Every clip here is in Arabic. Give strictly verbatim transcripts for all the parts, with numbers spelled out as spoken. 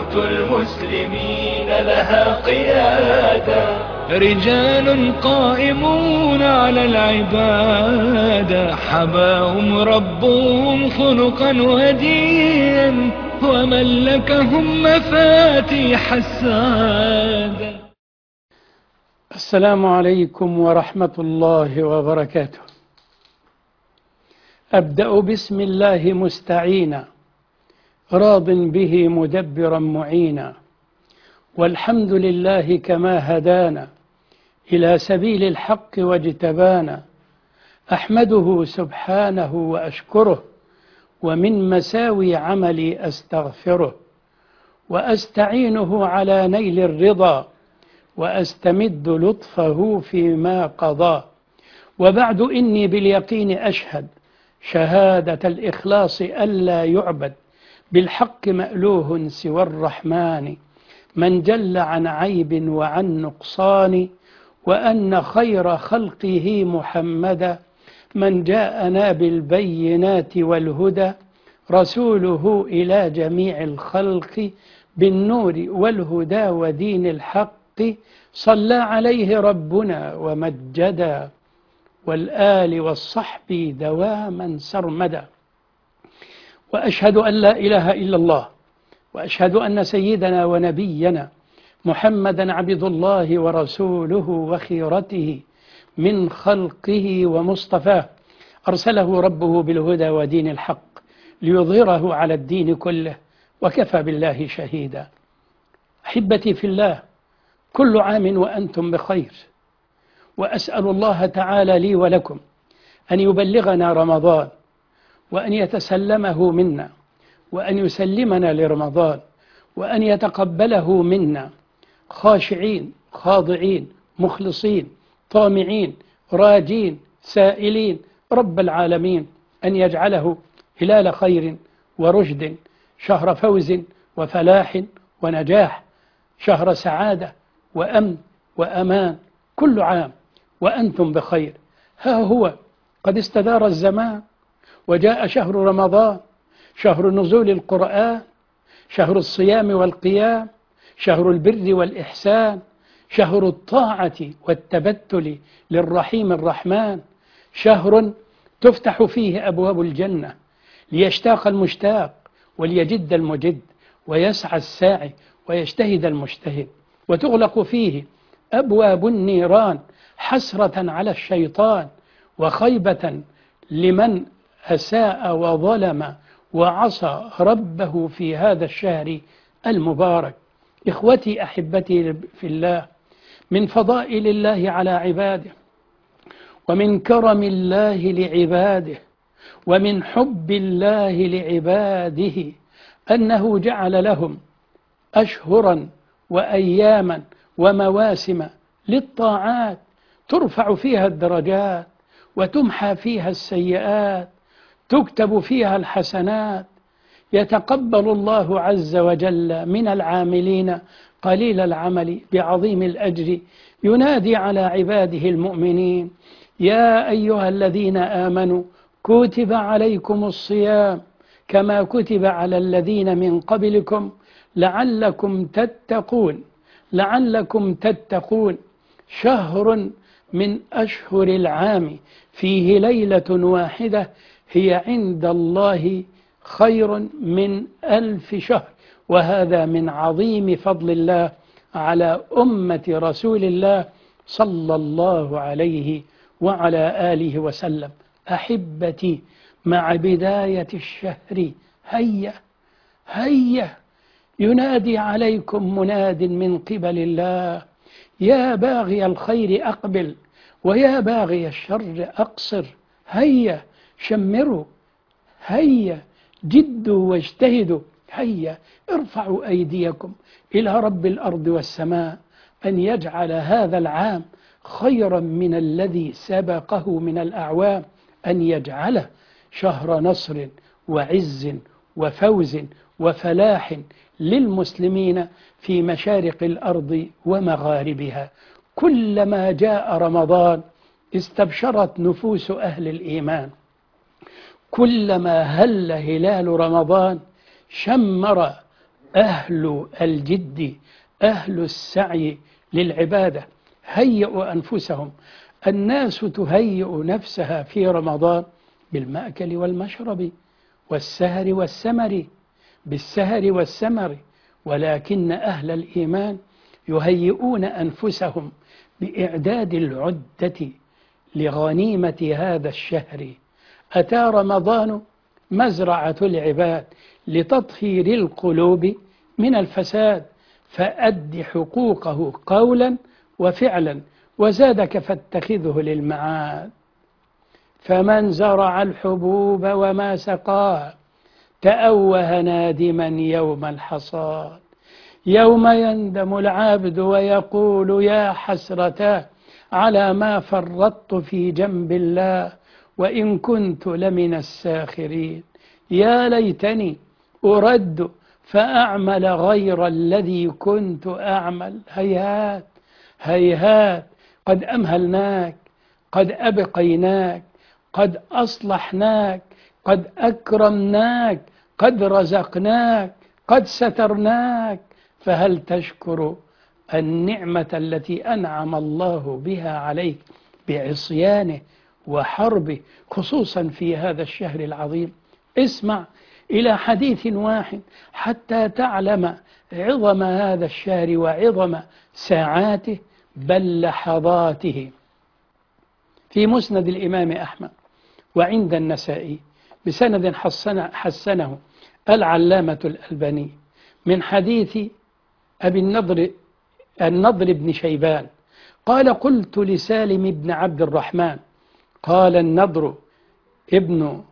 أمة المسلمين لها قيادة، رجال قائمون على العبادة، حباهم ربهم خلقا وهديا، وملكهم مفاتيح السعادة. السلام عليكم ورحمة الله وبركاته. أبدأ بسم الله مستعينا، راض به مدبرا معينا، والحمد لله كما هدانا إلى سبيل الحق واجتبانا. أحمده سبحانه وأشكره، ومن مساوي عملي أستغفره، وأستعينه على نيل الرضا، وأستمد لطفه فيما قضى. وبعد إني باليقين أشهد شهادة الإخلاص ألا يعبد بالحق مألوه سوى الرحمن، من جل عن عيب وعن نقصان، وأن خير خلقه محمدا من جاءنا بالبينات والهدى، رسوله إلى جميع الخلق بالنور والهدى ودين الحق، صلى عليه ربنا ومجدا، والآل والصحب دواما سرمدا. وأشهد أن لا إله إلا الله، وأشهد أن سيدنا ونبينا محمدا عبد الله ورسوله وخيرته من خلقه ومصطفاه، أرسله ربه بالهدى ودين الحق ليظهره على الدين كله، وكفى بالله شهيدا. أحبتي في الله، كل عام وأنتم بخير، وأسأل الله تعالى لي ولكم أن يبلغنا رمضان، وأن يتسلمه منا، وأن يسلمنا لرمضان، وأن يتقبله منا خاشعين خاضعين مخلصين طامعين راجين سائلين رب العالمين، أن يجعله هلال خير ورشد، شهر فوز وفلاح ونجاح، شهر سعادة وأمن وأمان، كل عام وأنتم بخير. ها هو قد استدار الزمان، وجاء شهر رمضان، شهر نزول القرآن، شهر الصيام والقيام، شهر البر والإحسان، شهر الطاعة والتبتل للرحيم الرحمن، شهر تفتح فيه أبواب الجنة ليشتاق المشتاق وليجد المجد، ويسعى الساعي ويجتهد المجتهد، وتغلق فيه أبواب النيران حسرة على الشيطان، وخيبة لمن أساء وظلم وعصى ربه في هذا الشهر المبارك. إخوتي أحبتي في الله، من فضائل الله على عباده، ومن كرم الله لعباده، ومن حب الله لعباده، أنه جعل لهم أشهرا وأياما ومواسم للطاعات ترفع فيها الدرجات، وتمحى فيها السيئات، تكتب فيها الحسنات، يتقبل الله عز وجل من العاملين قليل العمل بعظيم الأجر، ينادي على عباده المؤمنين: يا أيها الذين آمنوا كتب عليكم الصيام كما كتب على الذين من قبلكم لعلكم تتقون لعلكم تتقون شهر من أشهر العام فيه ليلة واحدة هي عند الله خير من ألف شهر، وهذا من عظيم فضل الله على أمة رسول الله صلى الله عليه وعلى آله وسلم. أحبتي، مع بداية الشهر هيا هيا ينادي عليكم مناد من قبل الله: يا باغي الخير أقبل، ويا باغي الشر أقصر. هيا شمروا، هيا جدوا واجتهدوا، هيا ارفعوا أيديكم إلى رب الأرض والسماء أن يجعل هذا العام خيرا من الذي سبقه من الأعوام، أن يجعله شهر نصر وعز وفوز وفلاح للمسلمين في مشارق الأرض ومغاربها. كلما جاء رمضان استبشرت نفوس أهل الإيمان، كلما هل هلال رمضان شمر أهل الجد أهل السعي للعبادة هيئوا أنفسهم. الناس تهيئ نفسها في رمضان بالمأكل والمشرب والسهر والسمر بالسهر والسمر، ولكن أهل الإيمان يهيئون أنفسهم بإعداد العدة لغنيمة هذا الشهر. أتى رمضان مزرعة العباد لتطهير القلوب من الفساد، فأد حقوقه قولا وفعلا، وزادك فاتخذه للمعاد. فمن زرع الحبوب وما سقاها تأوه نادما يوم الحصاد. يوم يندم العبد ويقول يا حسرتا على ما فرطت في جنب الله وإن كنت لمن الساخرين. يا ليتني أرد فأعمل غير الذي كنت أعمل. هيهات هيهات، قد أمهلناك، قد أبقيناك، قد أصلحناك، قد أكرمناك، قد رزقناك، قد سترناك، فهل تشكر النعمة التي أنعم الله بها عليك بعصيانه وحربه، خصوصا في هذا الشهر العظيم؟ اسمع إلى حديث واحد حتى تعلم عظم هذا الشهر وعظم ساعاته بل لحظاته. في مسند الإمام أحمد وعند النسائي بسند حسن حسنه العلامة الألباني من حديث أبي النضر النضر بن شيبان قال قلت لسالم بن عبد الرحمن، قال النضر ابن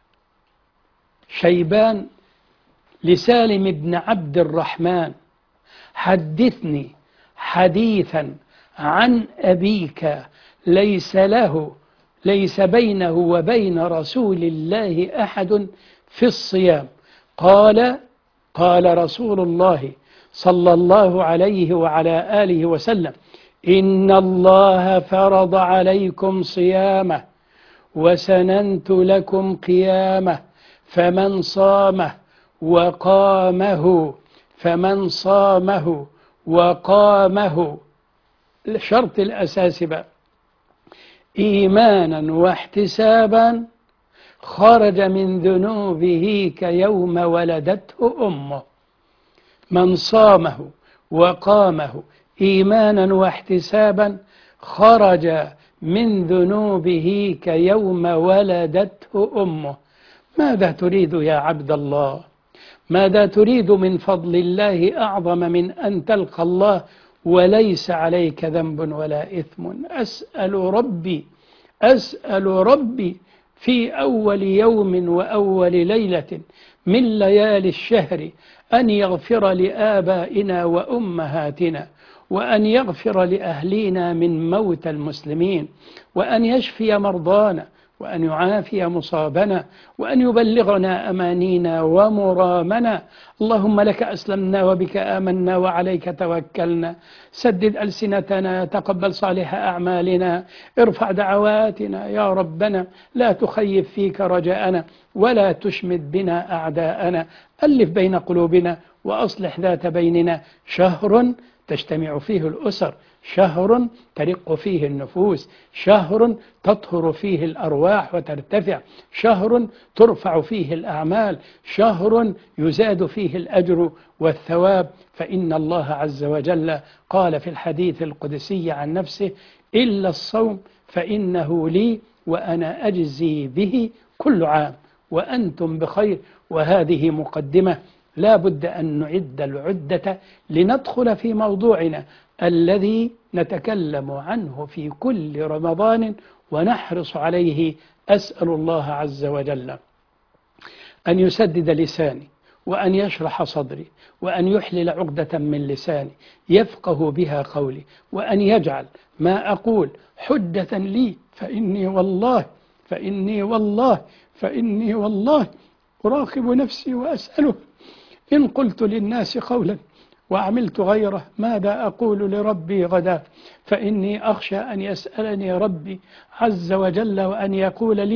شيبان لسالم بن عبد الرحمن حدثني حديثا عن أبيك ليس له ليس بينه وبين رسول الله أحد في الصيام. قال قال رسول الله صلى الله عليه وعلى آله وسلم إن الله فرض عليكم صيامه وسننت لكم قيامه فمن صامه وقامه فمن صامه وقامه الشرط الأساسي بقى إيمانا واحتسابا خرج من ذنوبه كيوم ولدته أمه. من صامه وقامه إيمانا واحتسابا خرج من ذنوبه كيوم ولدته أمه. ماذا تريد يا عبد الله؟ ماذا تريد من فضل الله أعظم من أن تلقى الله وليس عليك ذنب ولا إثم؟ أسأل ربي أسأل ربي في أول يوم وأول ليلة من ليالي الشهر أن يغفر لآبائنا وأمهاتنا، وأن يغفر لأهلينا من موت المسلمين، وأن يشفي مرضانا، وأن يعافي مصابنا، وأن يبلغنا أمانينا ومرامنا. اللهم لك أسلمنا وبك آمنا وعليك توكلنا. سدد ألسنتنا، تقبل صالح أعمالنا، ارفع دعواتنا يا ربنا، لا تخيب فيك رجاءنا ولا تشمت بنا أعداءنا. ألف بين قلوبنا وأصلح ذات بيننا. شهر تجتمع فيه الأسر، شهر ترق فيه النفوس، شهر تطهر فيه الأرواح وترتفع، شهر ترفع فيه الأعمال، شهر يزاد فيه الأجر والثواب. فإن الله عز وجل قال في الحديث القدسي عن نفسه إلا الصوم فإنه لي وأنا أجزي به كل عام وأنتم بخير. وهذه مقدمة لا بد أن نعد العدة لندخل في موضوعنا الذي نتكلم عنه في كل رمضان ونحرص عليه. أسأل الله عز وجل أن يسدد لساني وأن يشرح صدري وأن يحلل عقدة من لساني يفقه بها قولي، وأن يجعل ما أقول حجة لي، فإني والله فإني والله فإني والله أراقب نفسي وأسأله إن قلت للناس قولا وعملت غيره ماذا أقول لربي غدا؟ فإني أخشى أن يسألني ربي عز وجل وأن يقول لي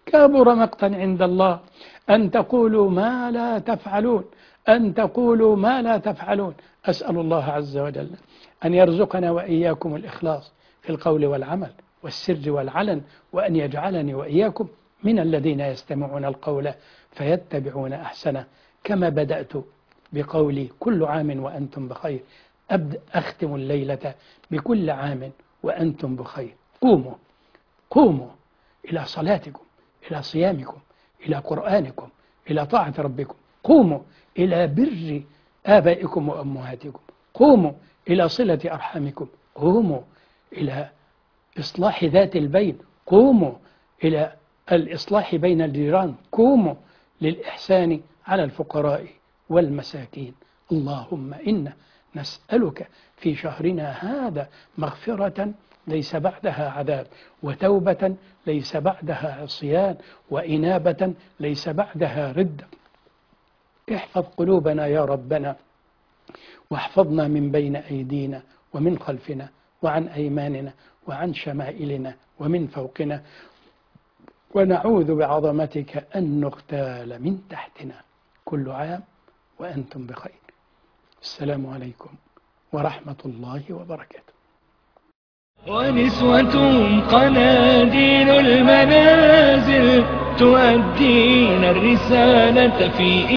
كبر مقتا عند الله أن تقولوا ما لا تفعلون، أن تقولوا ما لا تفعلون. أسأل الله عز وجل أن يرزقنا وإياكم الإخلاص في القول والعمل والسر والعلن، وأن يجعلني وإياكم من الذين يستمعون القول فيتبعون أحسنه. كما بدأت بقولي كل عام وأنتم بخير، أبدأ أختم الليلة بكل عام وأنتم بخير. قوموا قوموا إلى صلاتكم، إلى صيامكم، إلى قرآنكم، إلى طاعة ربكم. قوموا إلى بر آبائكم وأمهاتكم. قوموا إلى صلة أرحامكم. قوموا إلى إصلاح ذات البين. قوموا إلى الإصلاح بين الجيران. قوموا للإحسان على الفقراء والمساكين. اللهم إنا نسألك في شهرنا هذا مغفرة ليس بعدها عذاب، وتوبة ليس بعدها عصيان، وإنابة ليس بعدها ردة. احفظ قلوبنا يا ربنا، واحفظنا من بين أيدينا ومن خلفنا وعن أيماننا وعن شمائلنا ومن فوقنا، ونعوذ بعظمتك أن نغتال من تحتنا. كل عام وأنتم بخير. السلام عليكم ورحمة الله وبركاته. ونسوة قناديل المنازل تؤدين الرسالة في